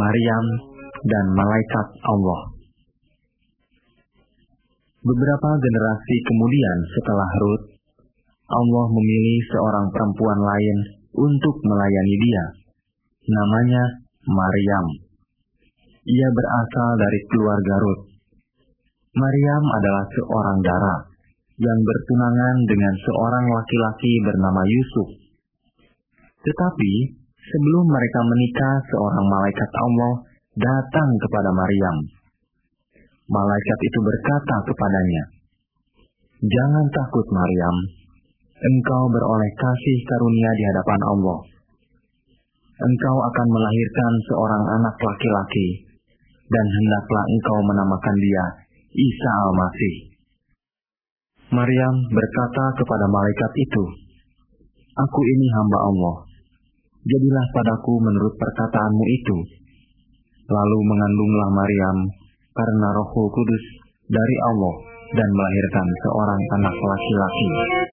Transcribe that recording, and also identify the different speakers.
Speaker 1: Maryam dan malaikat Allah. Beberapa generasi kemudian setelah Rut, Allah memilih seorang perempuan lain untuk melayani dia. Namanya Maryam. Ia berasal dari keluarga Rut. Maryam adalah seorang dara yang bertunangan dengan seorang laki-laki bernama Yusuf. Tetapi sebelum mereka menikah, seorang malaikat Allah datang kepada Maryam. Malaikat itu berkata kepadanya, "Jangan takut Maryam, engkau beroleh kasih karunia di hadapan Allah. Engkau akan melahirkan seorang anak laki-laki, dan hendaklah engkau menamakan dia Isa Al-Masih." Maryam berkata kepada malaikat itu, "Aku ini hamba Allah. Jadilah padaku menurut perkataanmu itu." Lalu mengandunglah Maryam karena Roh Kudus dari Allah dan melahirkan seorang anak laki-laki.